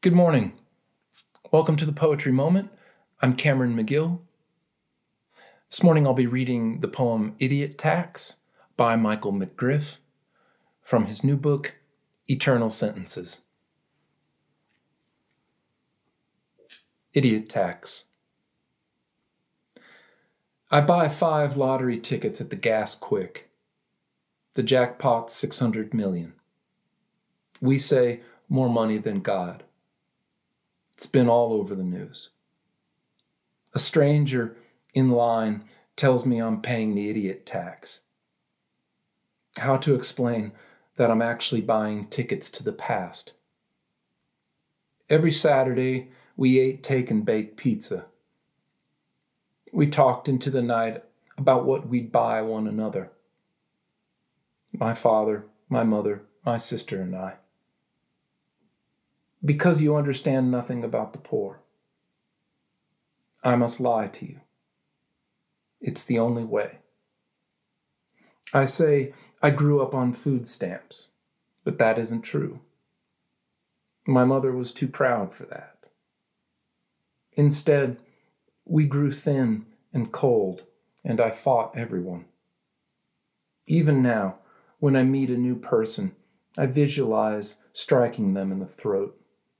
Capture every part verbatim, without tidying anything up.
Good morning. Welcome to the Poetry Moment. I'm Cameron McGill. This morning I'll be reading the poem Idiot Tax by Michael McGriff from his new book, Eternal Sentences. Idiot Tax. I buy five lottery tickets at the Gas Quick. The jackpot's six hundred million. We say more money than God. It's been all over the news. A stranger in line tells me I'm paying the idiot tax. How to explain that I'm actually buying tickets to the past? Every Saturday, we ate take and bake pizza. We talked into the night about what we'd buy one another. My father, my mother, my sister, and I. Because you understand nothing about the poor, I must lie to you. It's the only way. I say I grew up on food stamps, but that isn't true. My mother was too proud for that. Instead, we grew thin and cold, and I fought everyone. Even now, when I meet a new person, I visualize striking them in the throat.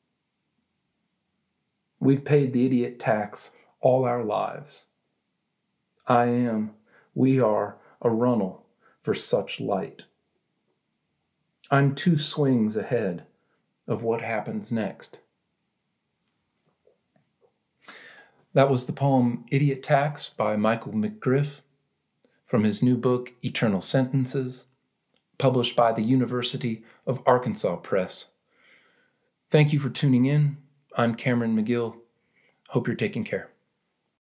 We've paid the idiot tax all our lives. I am, we are, a runnel for such light. I'm two swings ahead of what happens next. That was the poem Idiot Tax by Michael McGriff from his new book, Eternal Sentences, published by the University of Arkansas Press. Thank you for tuning in. I'm Cameron McGill. Hope you're taking care.